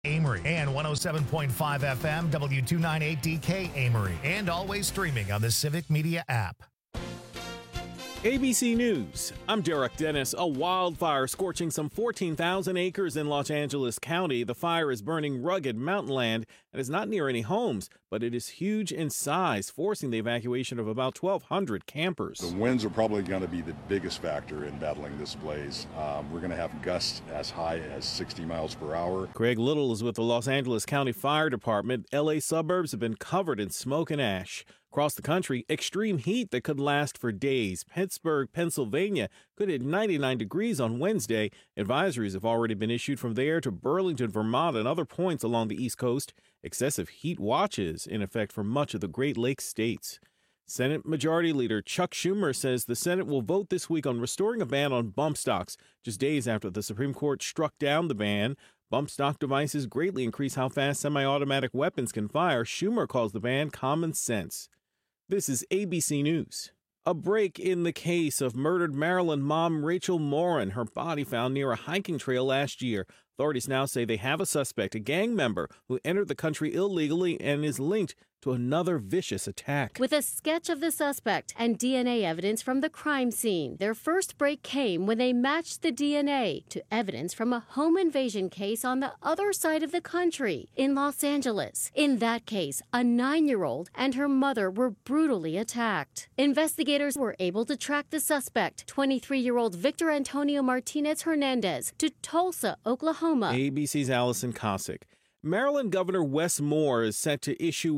Amory and 107.5 FM W298DK Amory, and always streaming on the Civic Media app. ABC News. I'm Derek Dennis. A wildfire scorching some 14,000 acres in Los Angeles County. The fire is burning rugged mountain land and is not near any homes, but it is huge in size, forcing the evacuation of about 1,200 campers. The winds are probably going to be the biggest factor in battling this blaze. We're going to have gusts as high as 60 miles per hour. Craig Little is with the Los Angeles County Fire Department. LA suburbs have been covered in smoke and ash. Across the country, extreme heat that could last for days. Pittsburgh, Pennsylvania could hit 99 degrees on Wednesday. Advisories have already been issued from there to Burlington, Vermont, and other points along the East Coast. Excessive heat watches in effect for much of the Great Lakes states. Senate Majority Leader Chuck Schumer says the Senate will vote this week on restoring a ban on bump stocks, just days after the Supreme Court struck down the ban. Bump stock devices greatly increase how fast semi-automatic weapons can fire. Schumer calls the ban common sense. This is ABC News. A break in the case of murdered Maryland mom Rachel Morin, her body found near a hiking trail last year. Authorities now say they have a suspect, a gang member who entered the country illegally and is linked to another vicious attack. With a sketch of the suspect and DNA evidence from the crime scene, their first break came when they matched the DNA to evidence from a home invasion case on the other side of the country in Los Angeles. In that case, a 9-year-old and her mother were brutally attacked. Investigators were able to track the suspect, 23-year-old Victor Antonio Martinez Hernandez, to Tulsa, Oklahoma. ABC's Allison Cossack. Maryland Governor Wes Moore is set to issue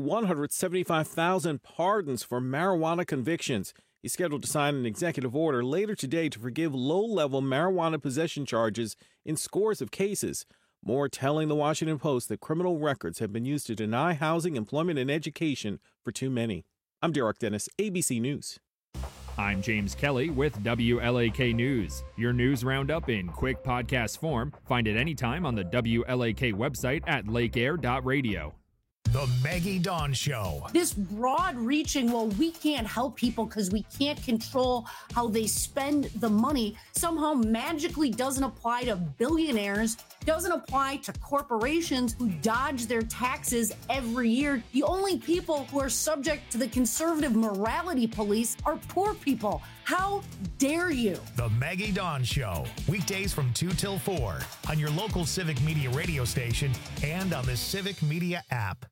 175,000 pardons for marijuana convictions. He's scheduled to sign an executive order later today to forgive low-level marijuana possession charges in scores of cases. Moore telling the Washington Post that criminal records have been used to deny housing, employment, and education for too many. I'm Derek Dennis, ABC News. I'm James Kelly with WLAK News. Your news roundup in quick podcast form. Find it anytime on the WLAK website at lakeair.radio. The Maggie Dawn Show. This broad-reaching, well, we can't help people because we can't control how they spend the money, somehow magically doesn't apply to billionaires, doesn't apply to corporations who dodge their taxes every year. The only people who are subject to the conservative morality police are poor people. How dare you? The Maggie Dawn Show. Weekdays from 2 till 4 on your local Civic Media radio station and on the Civic Media app.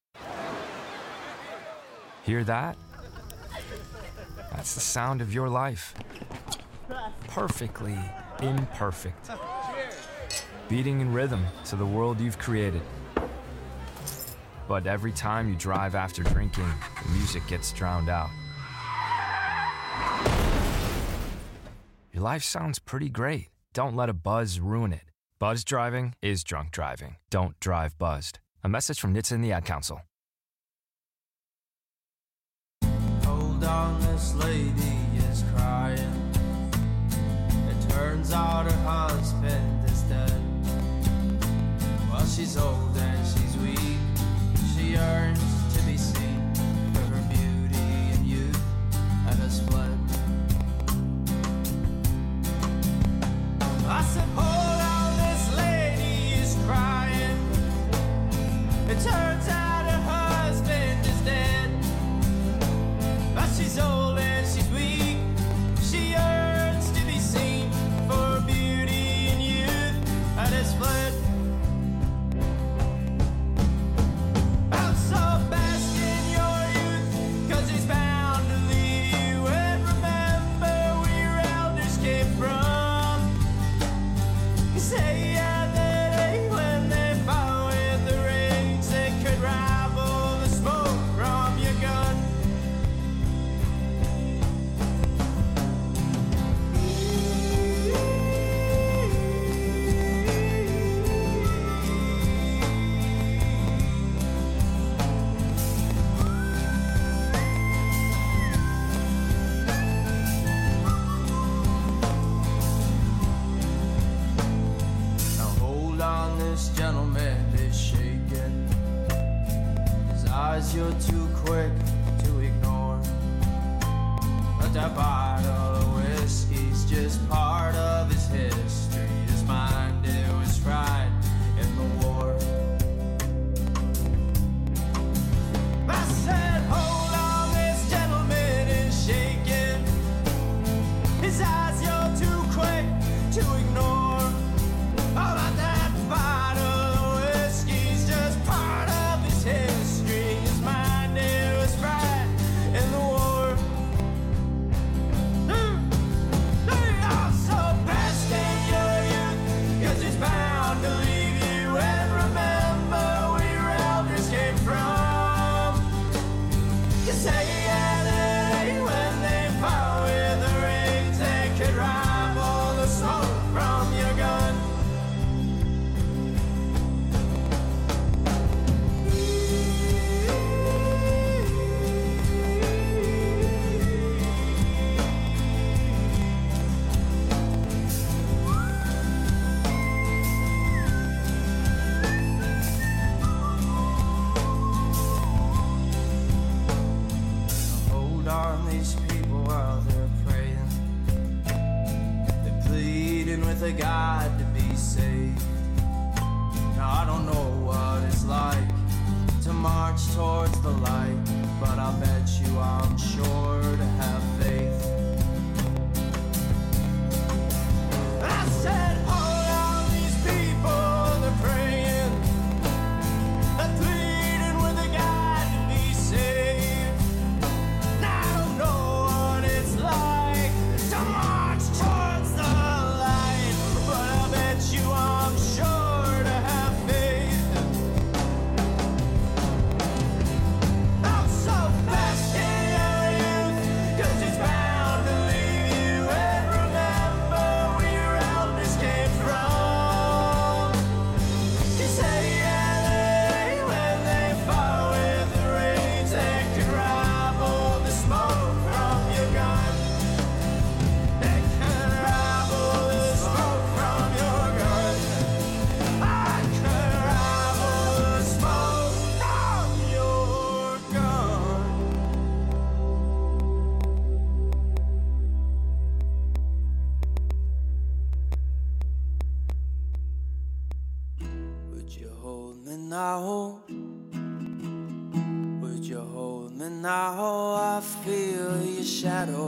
Hear that? That's the sound of your life. Perfectly imperfect. Beating in rhythm to the world you've created. But every time you drive after drinking, the music gets drowned out. Your life sounds pretty great. Don't let a buzz ruin it. Buzz driving is drunk driving. Don't drive buzzed. A message from NHTSA and the Ad Council. Hold on, this lady is crying. It turns out her husband is dead. Well, she's old and she's weak. She yearns to be seen for her beauty and youth and has fled. I said, hold on, this lady is crying. It turns out her husband is dead. But she's old and she's weak. She yearns to be seen for her beauty and youth and has fled. I'm so bask in your youth, 'cause he's bound to leave you. And remember where your elders came from. You say yeah, that ain't when they fought in the rings. They could rival the smoke from your gun. Now hold on, this gentleman is shaking. His eyes you're too quick to ignore. But that bottle of whiskey's just part of his history. His mind, it was fried in the war. with a God to be saved. Now I don't know what it's like to march towards the light, but I'll bet you I'm sure to have faith. I said, hold out these people, they're praying, they're pleading with a God to be saved. Now I don't know what it's like to march towards the light, but I bet you I'm sure to have faith. I'm so blessed in your youth, 'cause it's bound to leave you and remember where your elders came from. You say LA when they fought with the rains, they could rival the smoke from your gun. They could rival the smoke from your gun. I could rival the smoke from your gun. Would you hold me now? Would you hold me now? I feel your shadow.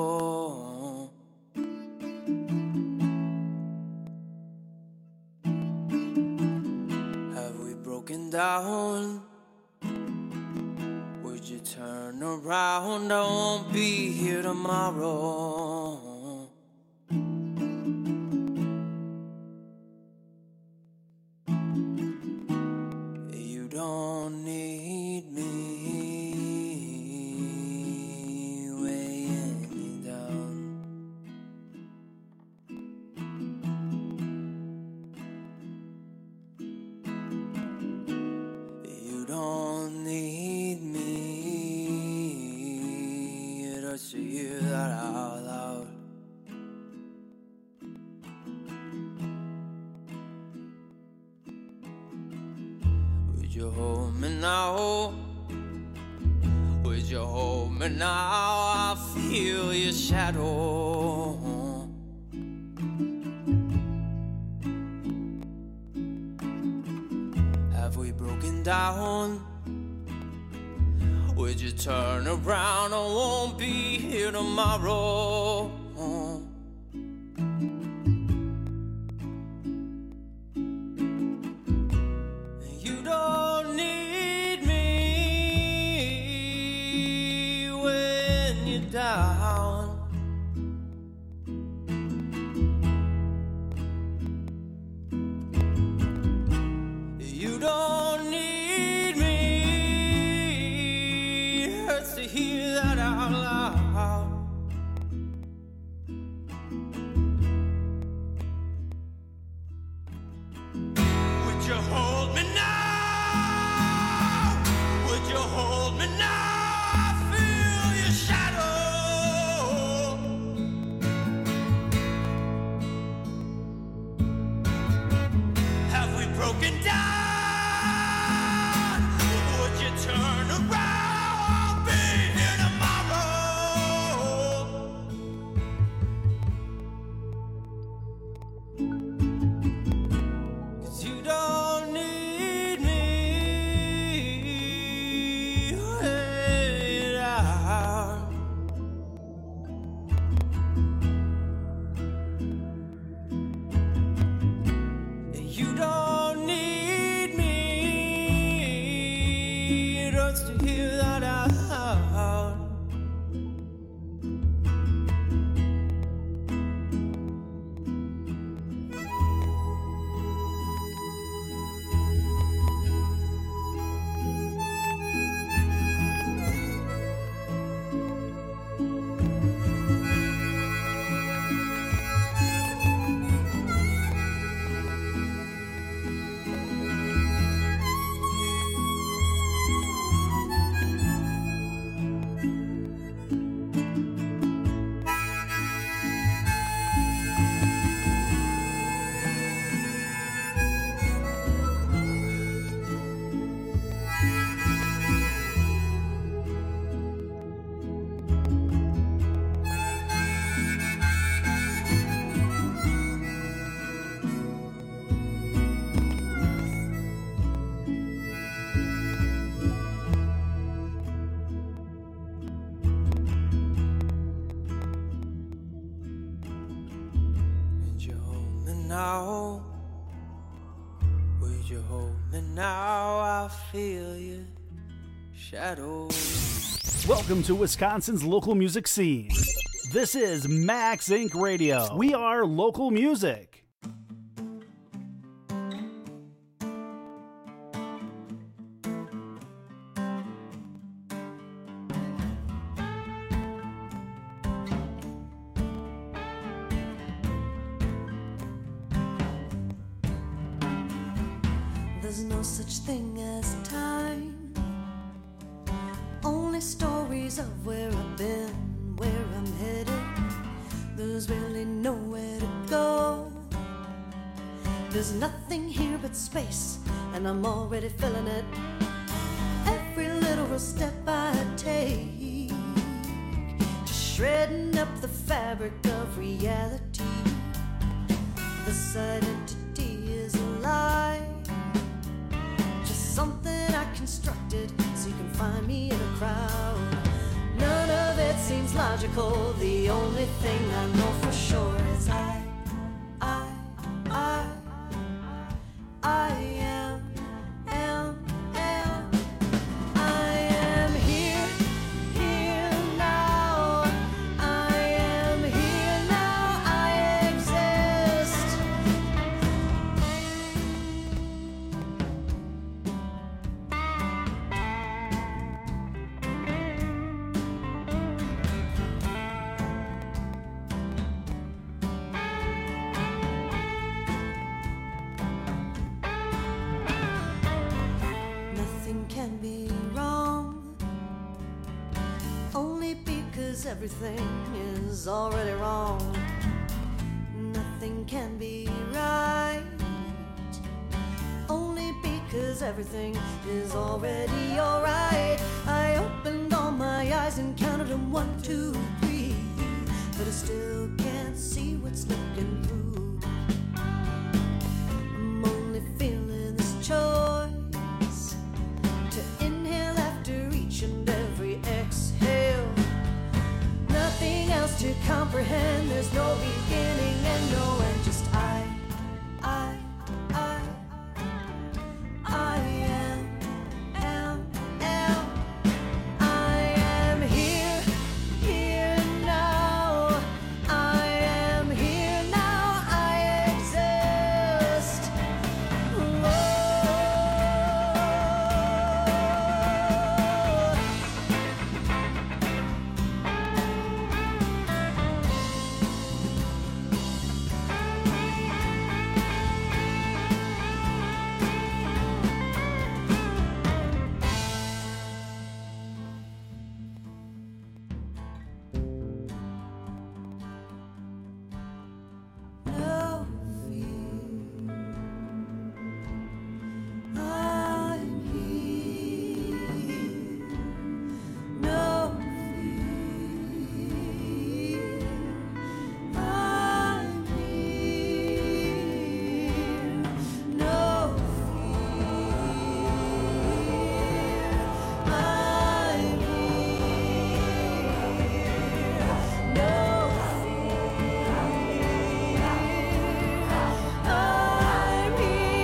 Have we broken down? Would you turn around? I won't be here tomorrow. You don't need me weighing you down. You don't need me. It hurts to hear that out loud. Would you hold me now? Would you hold me now? I feel your shadow. Have we broken down? Would you turn around? I won't be here tomorrow. You don't need me when you're down. You don't need me. Hurts to hear that out loud. Would you hold me now? Would you hold me now? I feel your shadow. Have we broken down? Would you turn around? I'll be here tomorrow. 'Cause you don't need me way down. You don't need me. It hurts to hear that out loud. home. Would you hold me now? I feel your shadow. Welcome to Wisconsin's local music scene. This is Max Inc. Radio. We are local music. There's no such thing as time, only stories of where I've been, where I'm headed. There's really nowhere to go. There's nothing here but space, and I'm already feeling it. Every little step I take, just shredding up the fabric of reality. This identity is a lie, something I constructed so you can find me in a crowd. None of it seems logical. The only thing I know for sure is I am here now. I am here now. I exist. Nothing can be wrong, only because everything is already wrong. Nothing can be right, only because everything is already alright. I opened all my eyes and counted them 1, 2, 3, but I still can't see what's looking through. I'm only feeling this choice to inhale after each and every exhale. Nothing else to comprehend. There's no beginning and no end. Just I am here now. I am here now. I exist. No fear. I'm here. No fear. I'm here. No fear. I'm here. No I'm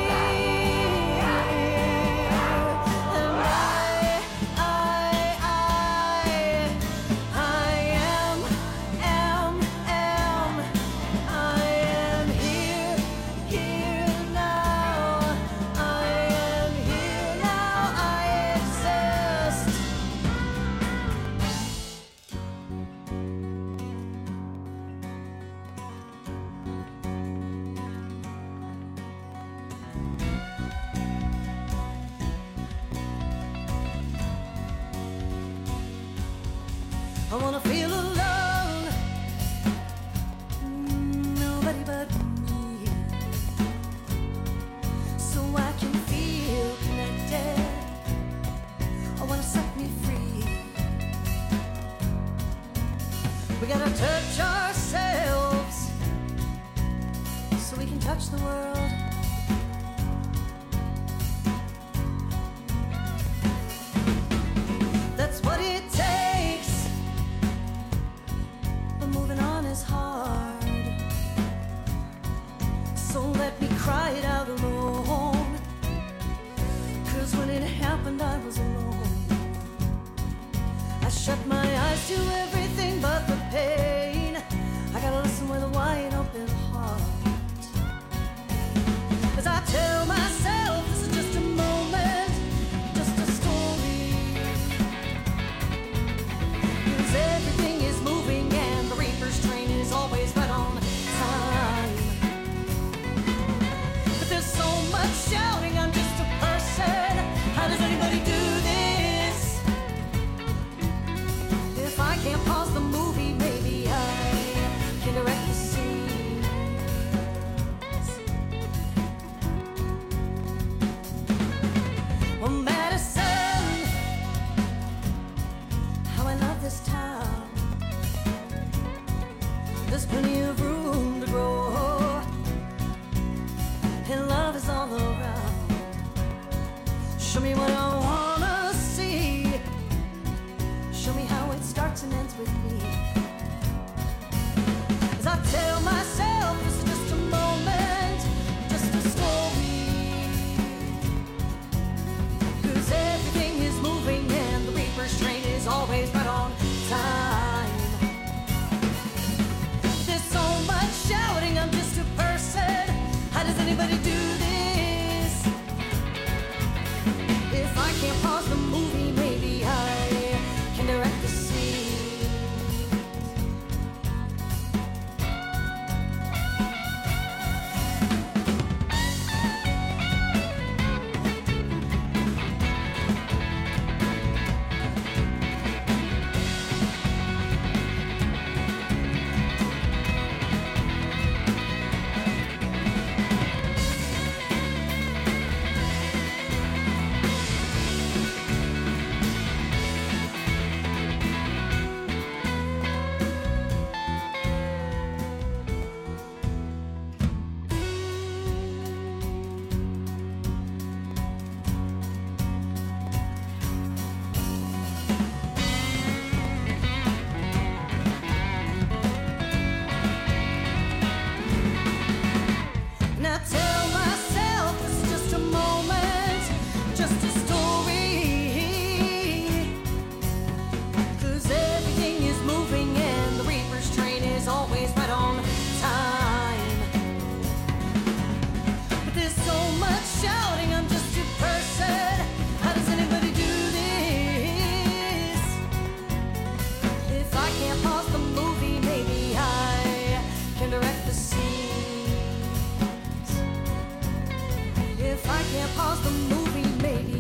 here now. I am here now. I exist. I wanna feel alone. Nobody but me, so I can feel connected. I wanna set me free. We gotta touch ourselves so we can touch the world. That's what it takes and I was alone. I shut my eyes to everything but the pain. I gotta listen with a wide open heart. As I tell myself this is just a moment, just a story. 'Cause everything is moving and the reaper's train is always right on time. But there's so much shouting, I'm just a person. How does anybody do this? If I can't pause the movie, maybe I can direct the scenes. Well, Madison, how I love this town. There's plenty of room to grow, and love is all around. Show me what I wanna see. Show me how it starts and ends with me. As I tell myself it's just a moment, just a story. 'Cause everything is moving and the reaper's train is always right on time. There's so much shouting, I'm just a person. How does anybody do this? If I can't pause the movie, maybe I can direct the scene. And I tell myself it's just a moment, just a story. 'Cause everything is moving and the reaper's train is always right on time. But there's so much shouting, I'm just a person. How does anybody do this? If I can't pause the movie, maybe I can direct the scenes. If I can't pause the movie, maybe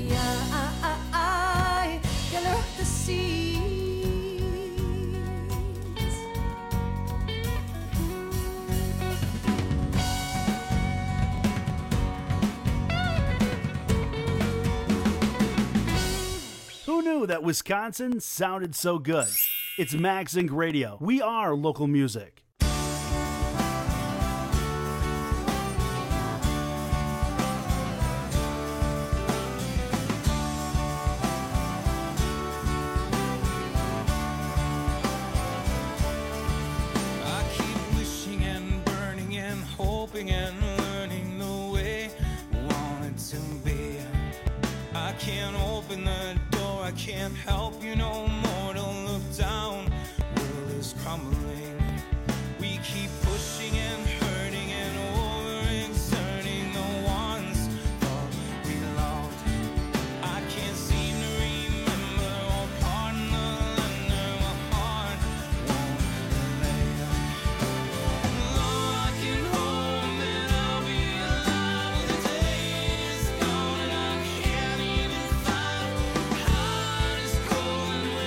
I can direct the scenes. Who knew that Wisconsin sounded so good? It's Max Inc. Radio. We are local music. I keep wishing and burning and hoping and learning the way I want it to be. I can't open the door, I can't help you no more to look down. World is crumbling. We keep pushing and hurting and overexerting the ones thought we loved. I can't seem to remember or pardon the lender my heart won't lay. Lord, I can hope that I'll be alive. The day is gone and I can't even find. Heart is cold and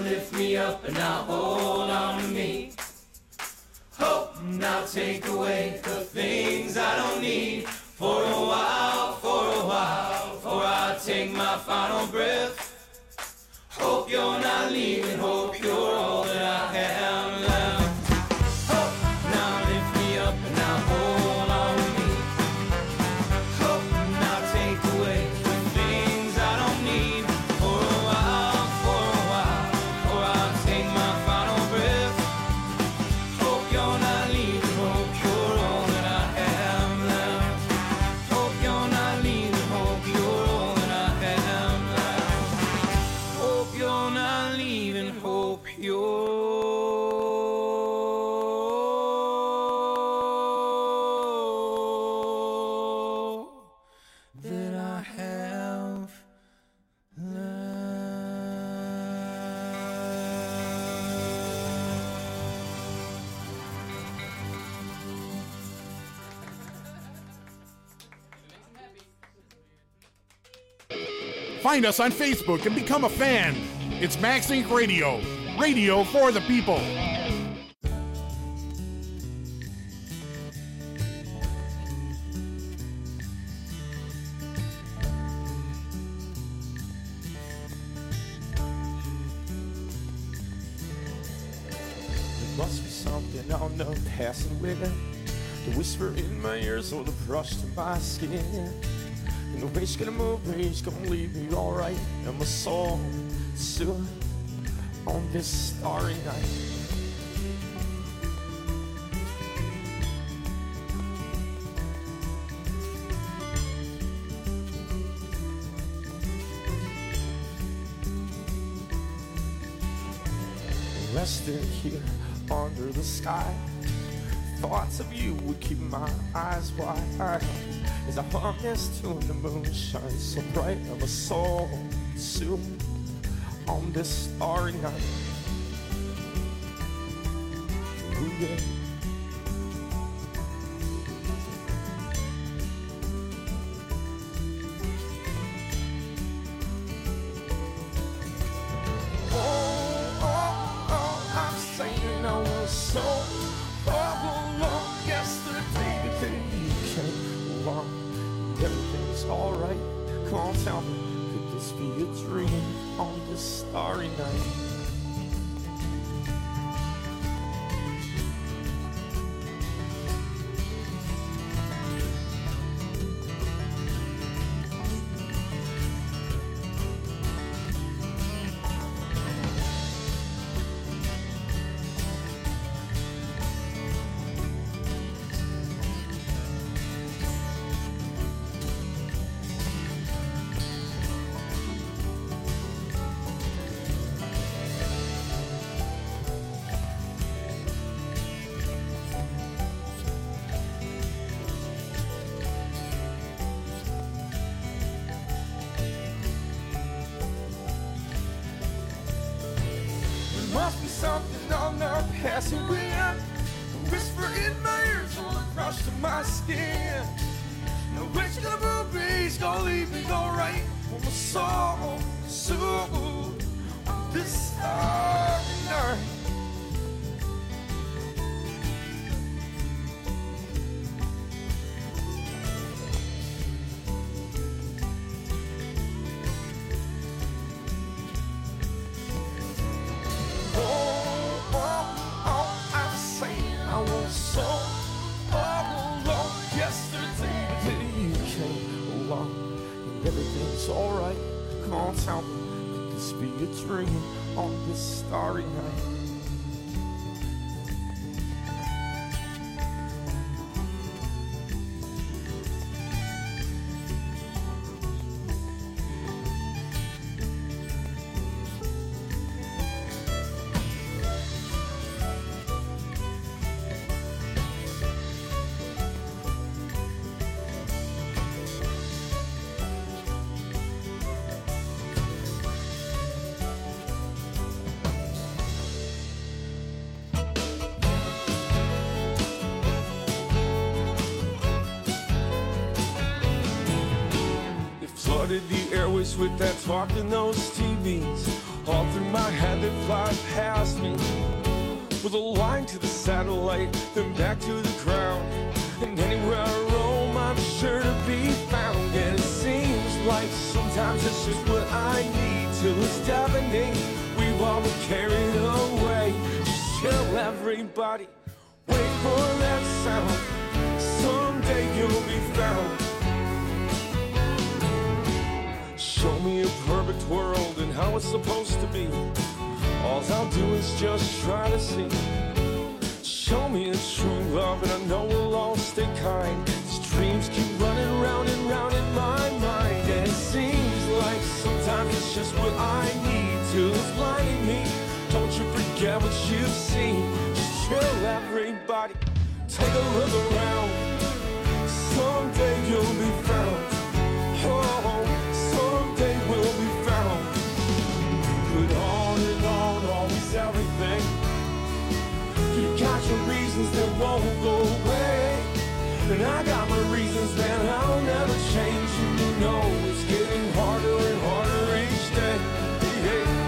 lift me up and now hold on to me. Hope now take away the things I don't need. For a while, before I take my final breath. Hope you're not leaving, hope you're all that I have left. Hope now lift me up and now hold on to me. Hope now take away the things I don't need. For a while, before I take my final breath. Hope you're not leaving, hope you're all that I have left. Hope you're not leaving, hope you're all that I have left. Hope you're not leaving, hope you're that I have Find us on Facebook and become a fan. It's Max Inc. Radio. Radio for the people. There must be something on the passing wind, the whisper in my ears or the brush to my skin. And the way's gonna move, it's gonna leave me alright. And my soul soon on this starry night. Resting here under the sky, thoughts of you would keep my eyes wide as I hum this tune. The moon shines so bright, I'm a soul soon on this starry night. Ooh, yeah. Alright, come on, tell me, could this be a dream on this starry night? Must be something on the passing wind, a whisper in my ears or a brush to my skin. No which gonna move me, it's gonna leave me alright. On my soul, soul, on this starry night. Everything's alright, come on, tell me, could this be a dream on this starry night? Flooded the airways with that talk in those TVs. All through my head they fly past me, with a line to the satellite, then back to the ground. And anywhere I roam, I'm sure to be found. And it seems like sometimes it's just what I need, till it's deafening. We've all been carried away. Just chill, everybody. Wait for that sound. Someday you'll be found. Show me a perfect world and how it's supposed to be. All I'll do is just try to see. Show me a true love and I know we'll all stay kind. These dreams keep running round and round in my mind. And it seems like sometimes it's just what I need till it's blinding me. Don't you forget what you've seen. Just chill, everybody. Take a look around. Someday you'll be found. Oh, someday we'll be found. But on and on, always everything. You got your reasons that won't go away, and I got my reasons that I'll never change. You know it's getting harder and harder each day. Yeah.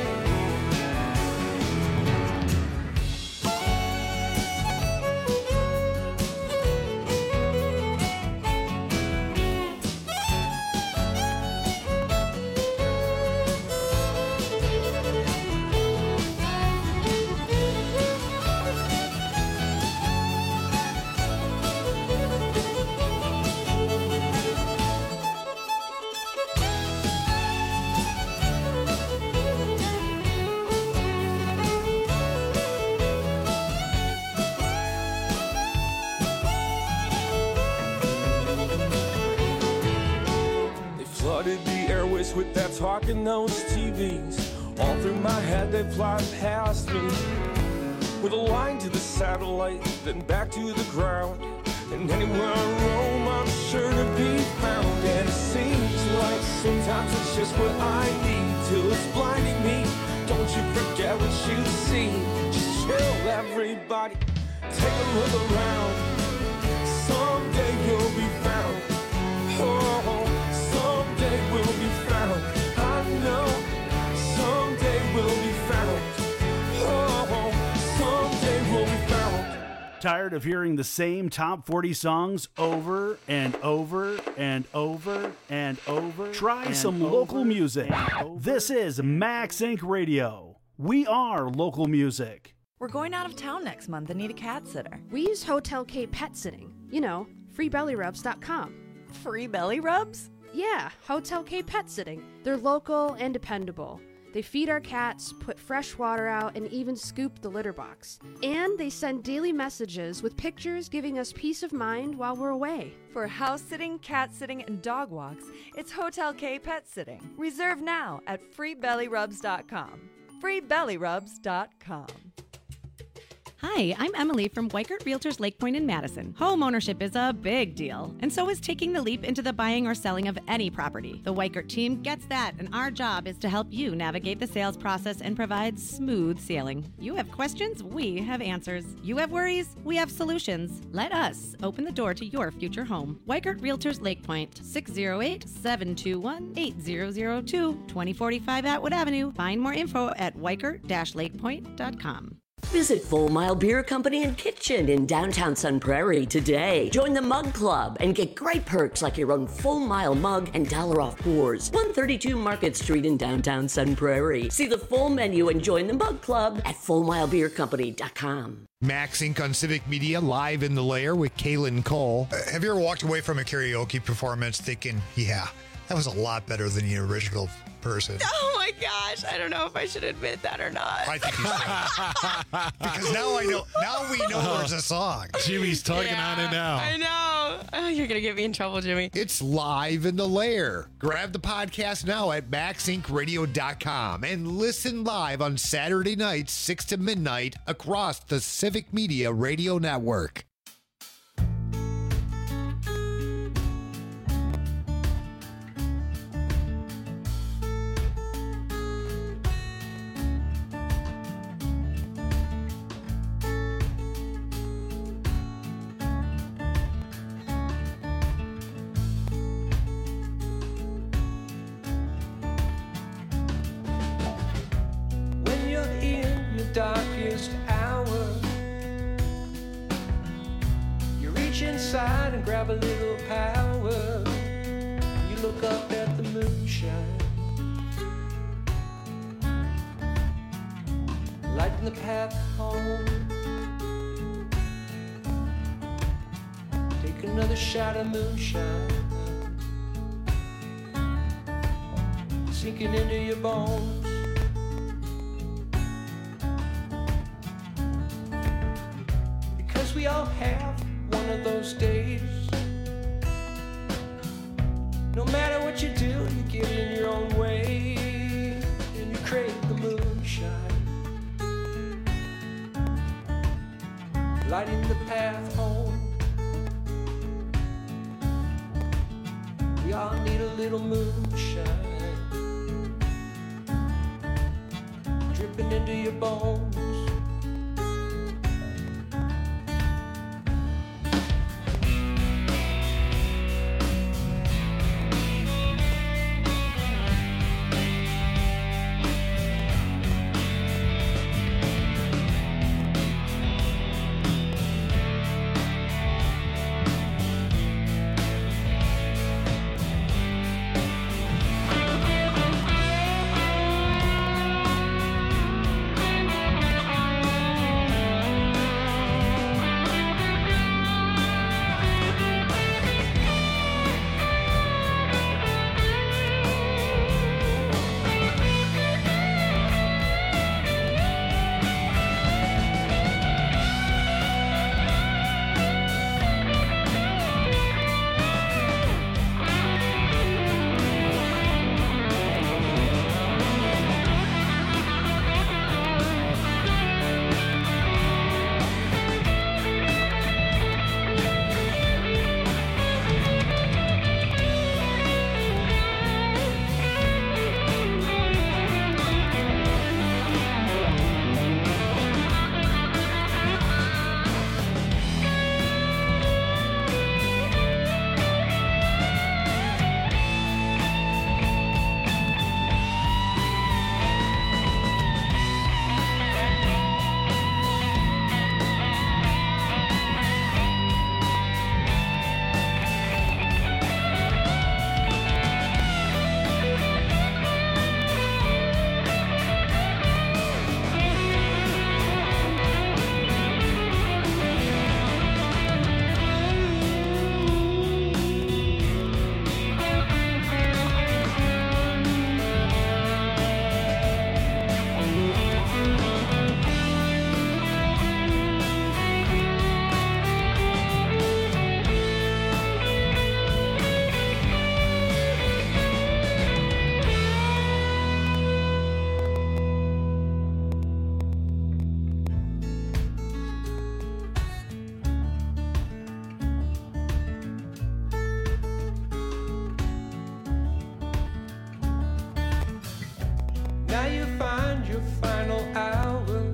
With that talk and those TVs, all through my head they fly past me, with a line to the satellite, then back to the ground. And anywhere I roam, I'm sure to be found. And it seems like sometimes it's just what I need till it's blinding me. Don't you forget what you've seen. Just chill, everybody. Take a look around. Someday you'll be found. Oh, someday we'll be found. I know someday we'll be found. Oh, someday we'll be found. Tired of hearing the same top 40 songs over and over and over and over? Try some local music. This is Max Inc. Radio. We are local music. We're going out of town next month and need a cat sitter. We use Hotel K Pet Sitting. You know, freebellyrubs.com. Free belly rubs? Yeah, Hotel K Pet Sitting. They're local and dependable. They feed our cats, put fresh water out, and even scoop the litter box. And they send daily messages with pictures giving us peace of mind while we're away. For house sitting, cat sitting, and dog walks, it's Hotel K Pet Sitting. Reserve now at freebellyrubs.com. freebellyrubs.com. Hi, I'm Emily from Weikert Realtors Lake Point in Madison. Home ownership is a big deal, and so is taking the leap into the buying or selling of any property. The Weikert team gets that, and our job is to help you navigate the sales process and provide smooth sailing. You have questions, we have answers. You have worries, we have solutions. Let us open the door to your future home. Weikert Realtors Lake Point, 608-721-8002, 2045 Atwood Avenue. Find more info at weikert-lakepoint.com. Visit Full Mile Beer Company and Kitchen in downtown Sun Prairie today. Join the Mug Club and get great perks like your own Full Mile mug and $1 off pours. 132 Market Street in downtown Sun Prairie. See the full menu and join the Mug Club at FullMileBeerCompany.com. Max Inc. on Civic Media, live in the lair with Kaylin Cole. Have you ever walked away from a karaoke performance thinking, yeah, that was a lot better than the original person? Oh my gosh, I don't know if I should admit that or not. I think you should. Because now we know there's a song. Jimmy's tugging on it now. I know. Oh, you're going to get me in trouble, Jimmy. It's live in the lair. Grab the podcast now at maxincradio.com and listen live on Saturday nights, 6 to midnight across the Civic Media Radio Network. live in your darkest hour. You reach inside and grab a little power. You look up at the moonshine, lighting the path home. Take another shot of moonshine, sinking into your bones. Because we all have one of those days. No matter what you do, you get in your own way, and you crave the moonshine, lighting the path home. We all need a little moonshine, dripping into your bones. Now you find your final hour.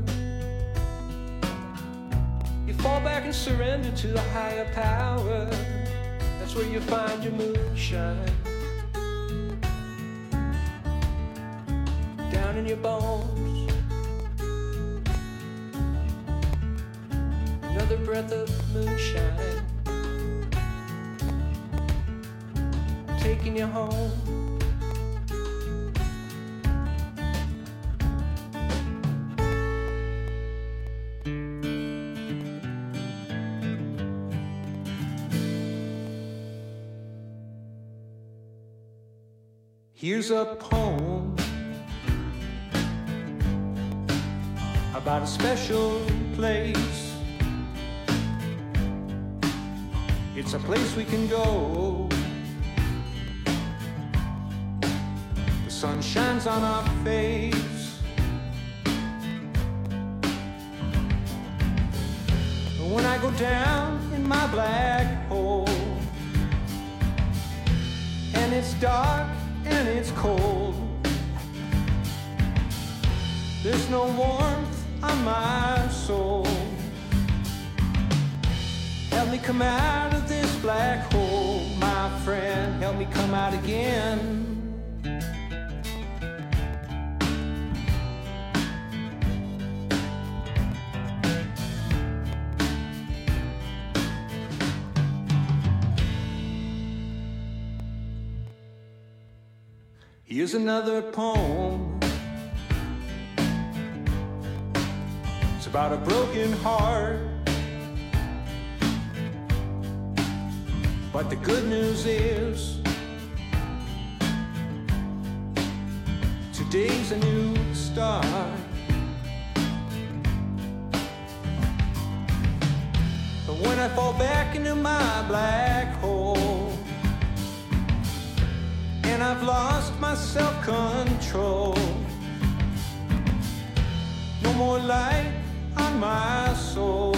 You fall back and surrender to the higher power. That's where you find your moonshine, down in your bones. Another breath of moonshine, taking you home. Here's a poem about a special place. It's a place we can go. The sun shines on our face. When I go down in my black hole, and it's dark and it's cold, there's no warmth on my soul. Help me come out of this black hole, my friend. Help me come out again. Here's another poem. It's about a broken heart. But the good news is today's a new start. But when I fall back into my black hole and I've lost my self-control, no more light on my soul.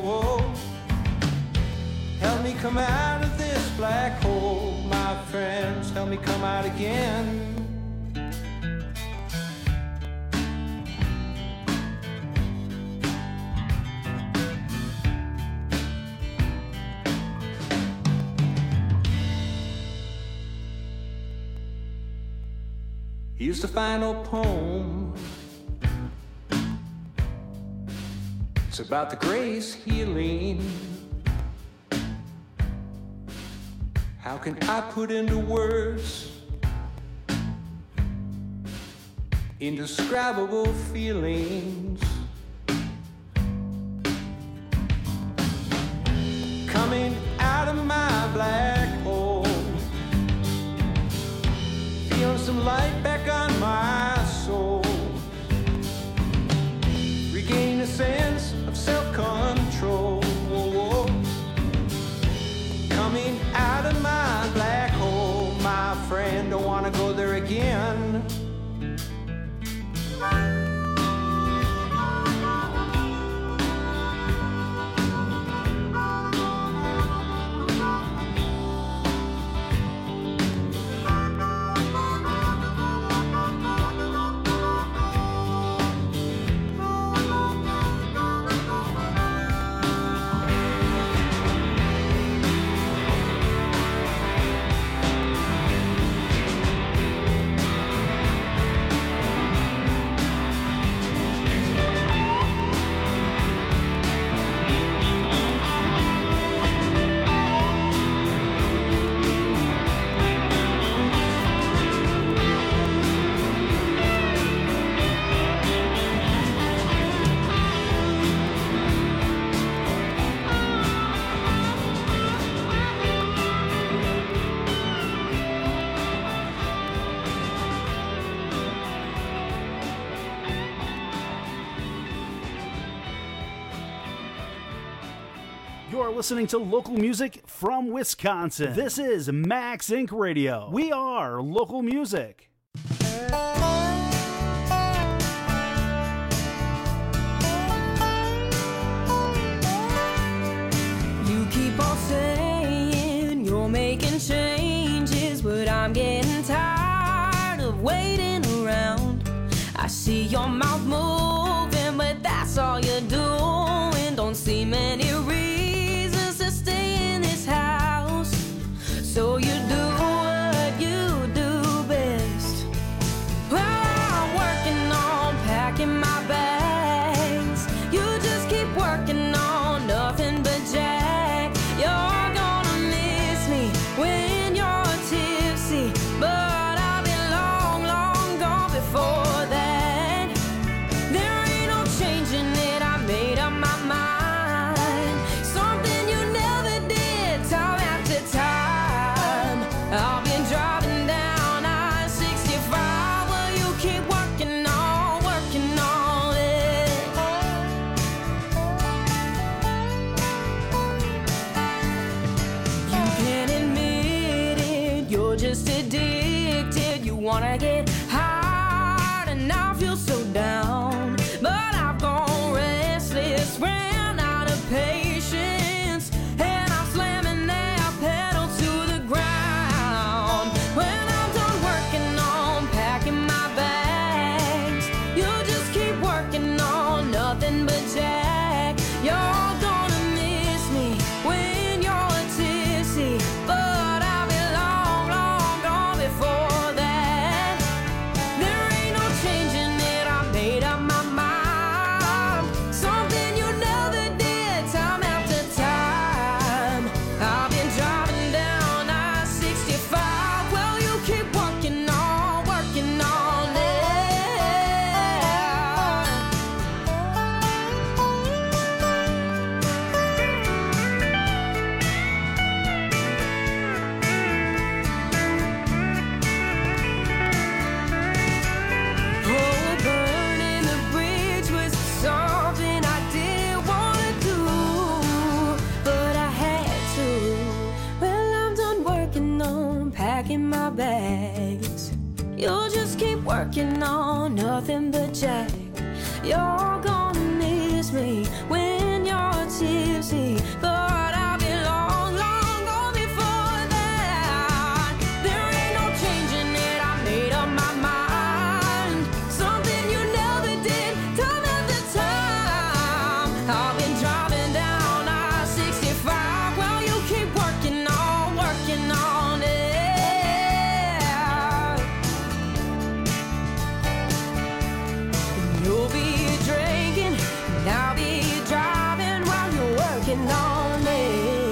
Help me come out of this black hole, my friends. Help me come out again. Here's the final poem. It's about the grace healing. How can I put into words indescribable feelings? Coming out of my black hole, feeling some light back on my soul, regaining a sense of self-control. Coming out of my black hole, my friend, don't wanna go there again. You're listening to local music from Wisconsin. This is Max Inc. Radio. We are local music. You keep on saying you're making changes, but I'm getting tired of waiting around. I see your mouth moving, but that's all you're doing. Don't see many reasons to stay in this house, so you do what you do best. Well, I'm working on packing my bags. You just keep working on nothing but Jack. You're gonna miss me when you're tipsy, but I'll be long, long gone before that. There ain't no changing it, I made up my mind. Something you never did, time after time. I've been driving down I-65 while you keep working on it. You can't admit it, you're just addicted. You wanna get high and I feel so down, but I've gone restless, ran out of patience, and I'm slamming that pedal to the ground. When I'm done working on packing my bags, you just keep working on nothing but Jack. You're gonna miss me when you're tipsy, but I'll be long, long gone before that. There ain't no changing it, I made up my mind. Something you never did, time after time. I've been driving down I-65, well, you keep working on it. working on nothing but Jack. You're gonna miss me when you're tipsy, but I'll be long, long gone before that. There ain't no changing it, I made up my mind. Something you never did, time after time. I've been driving down I-65 while you keep working on it. You'll be drinking, and I'll be driving while you're working on it.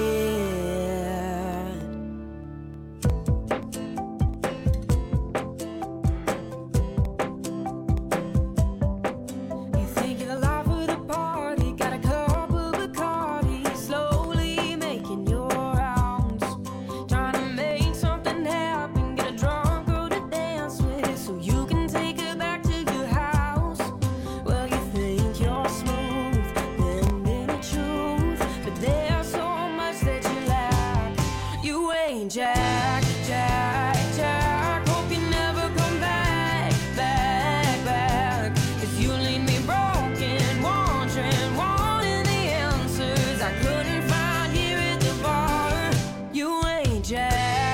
You think you're the life of the party, got a cup of Bacardi, slowly making your rounds, trying to make something happen, get a drunk girl to dance with, so you can take her back to your house. Well, you think you're smooth, bending the truth, but there's so much that you lack. You ain't Jack, Jack, Jack. Hope you never come back, back, back. 'Cause you leave me broken, wondering, wanting the answers I couldn't find here at the bar. You ain't Jack.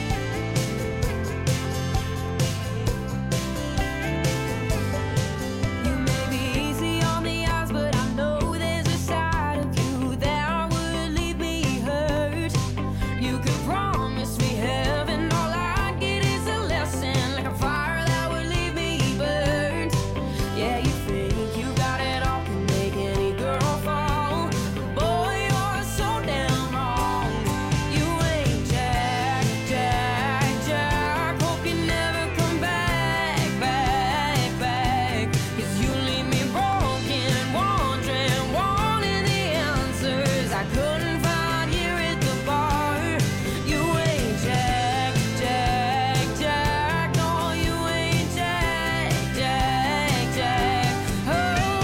You may be easy on the eyes, but I know there's a side of you that would leave me hurt. You could promise me heaven, all I get is a lesson, like a fire that would leave me burnt. Yeah, you think you got it all, can make any girl fall. Boy, you're so damn wrong. You ain't Jack, Jack, Jack. Hope you never come back, back, back. 'Cause you leave me broken, wondering, wanting the answers I couldn't find here at the bar. You ain't Jack, Jack, Jack. No, you ain't Jack, Jack, Jack. Oh,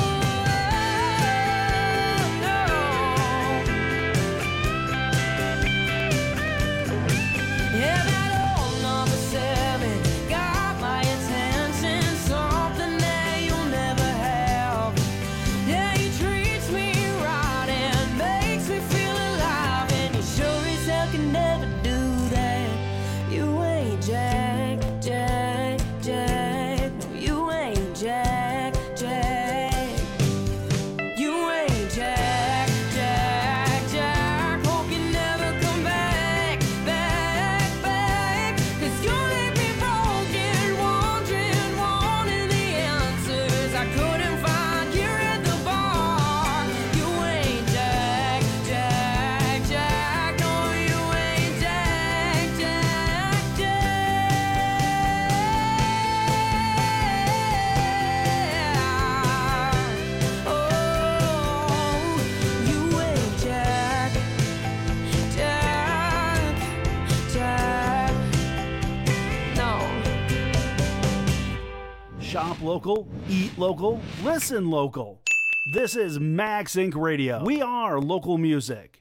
no. Yeah, that old number 7 got my attention, something that you'll never have. Yeah, he treats me right and makes me feel alive, and you sure as hell can never do that. You ain't Jack, Jack, Jack. No, you ain't Jack, Jack. You ain't Jack, Jack, Jack. Hope you never come back, back, back. 'Cause you leave me broken, wondering, wanting the answers I couldn't find here at the bar. You ain't Jack, Jack, Jack. No, you ain't Jack, Jack, Jack. Oh, you ain't Jack, Jack, Jack. No. Shop local, eat local, listen local. This is Max Inc. Radio. We are local music.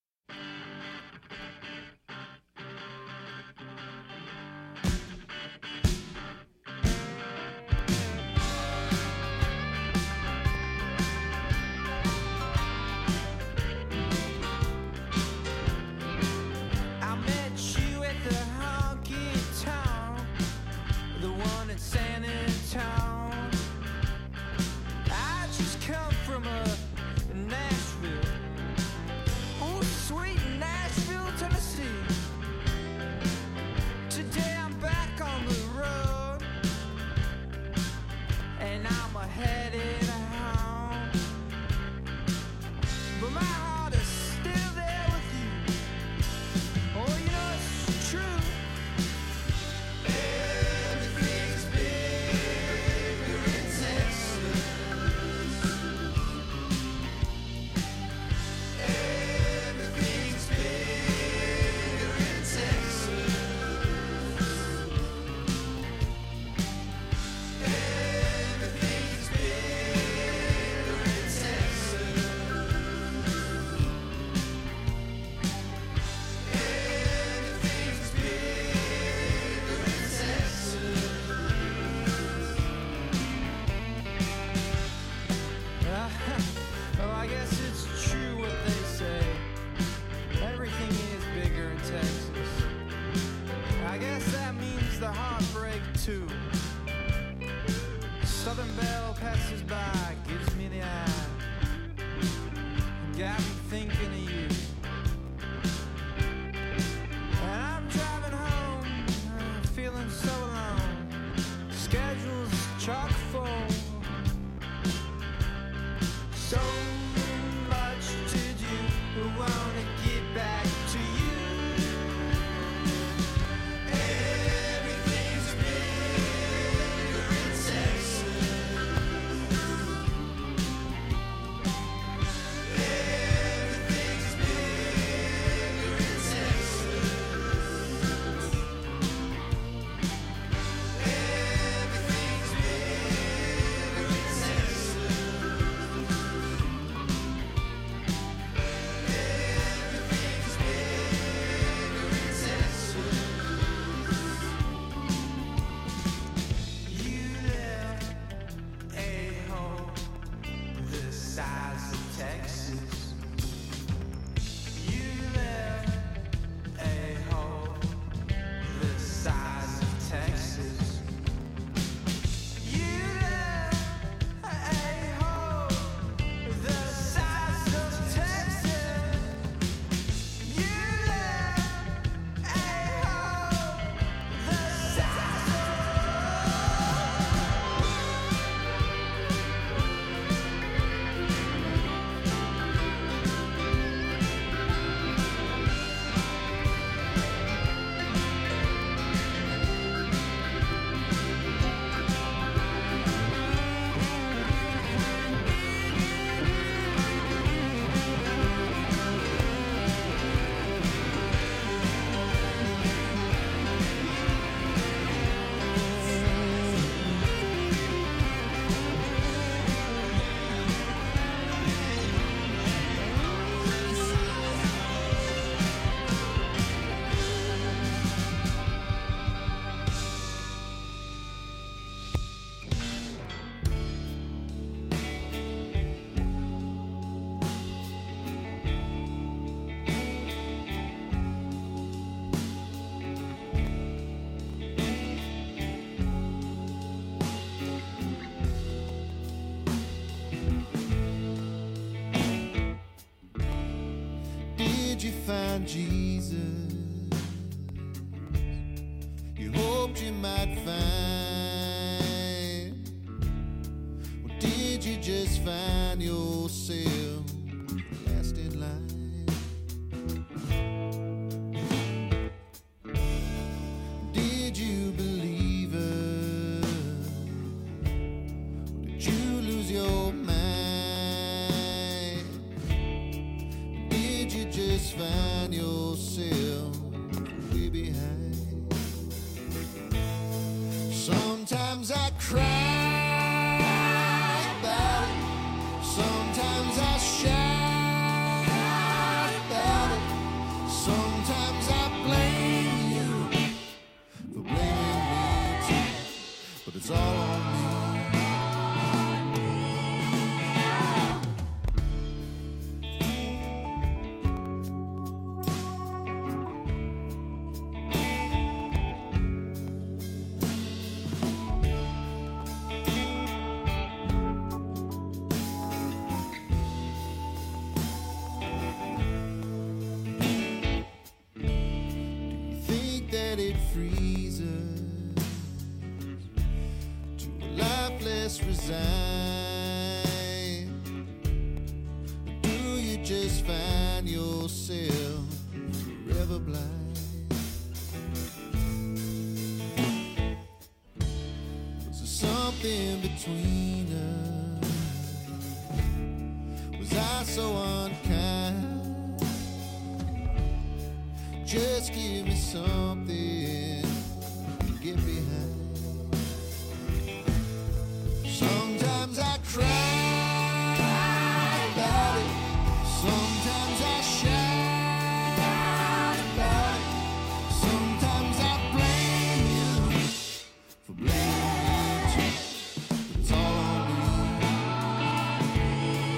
I met you at the honky tonk, the one in San Antonio. I just come from Nashville, oh sweet Nashville, Tennessee. Today I'm back on the road, and I'm headed home. But my heart is still there with you. Oh, you know it's true. Everything's bigger in Texas. Everything's bigger in Texas. Everything's bigger Well, I guess it's true what they say. Everything is bigger in Texas. I guess that means the heartbreak too. Southern Belle passes by, gives me the eye, and got me thinking of you. And I'm driving home, feeling so alone. Schedule's chock full. So much to do, I wanna get back to you. Everything's bigger in Texas. Everything's bigger in Texas. Everything's bigger in Texas. You left a home the size of Texas. You left a home the size of Texas. You left a home the size of Texas. You left a home the size of Did you find Jesus? You hoped you might find? Or did you just find yourself last in line? Did you believe her? Or did you lose your mind? Did you just find yourself way behind? Sometimes I cry about it. Sometimes I shout about it. Sometimes I blame you for blaming me too. But it's all on me. That it frees us to a life less resigned? Or do you just find yourself forever blind? Was there something between us? Was I so unkind? Just give me something to get behind. Sometimes I cry about it. Sometimes I shout about it. Sometimes I blame you for blaming me too. But it's all on me.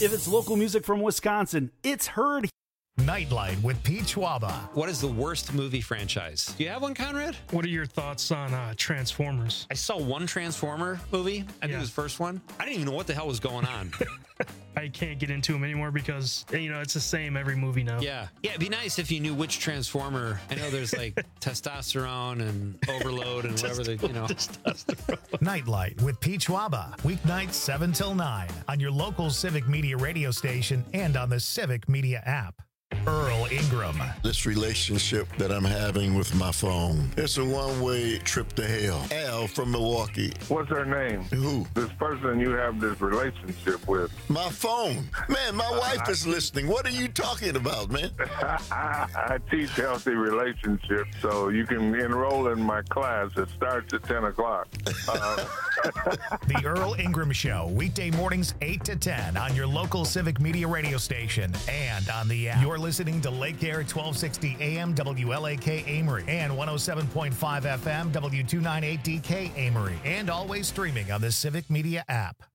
If it's local music from Wisconsin, it's heard. Nightlight with Pete Schwaba. What is the worst movie franchise? Do you have one, Conrad? What are your thoughts on Transformers? I saw one Transformer movie. I think it was the first one. I didn't even know what the hell was going on. I can't get into them anymore because, it's the same every movie now. Yeah, it'd be nice if you knew which Transformer. I know there's like testosterone and overload and whatever they, Nightlight with Pete Schwaba. Weeknights 7 till 9 on your local Civic Media radio station and on the Civic Media app. Earl Ingram. This relationship that I'm having with my phone, it's a one-way trip to hell. Al from Milwaukee. What's her name? Who? This person you have this relationship with. My phone. Man, my wife is listening. What are you talking about, man? I teach healthy relationships, so you can enroll in my class. It starts at 10 o'clock. The Earl Ingram Show, weekday mornings 8 to 10 on your local Civic Media radio station and on the app. You're listening to Lake Air 1260 AM WLAK Amory and 107.5 FM W298DK Amory, and always streaming on the Civic Media app.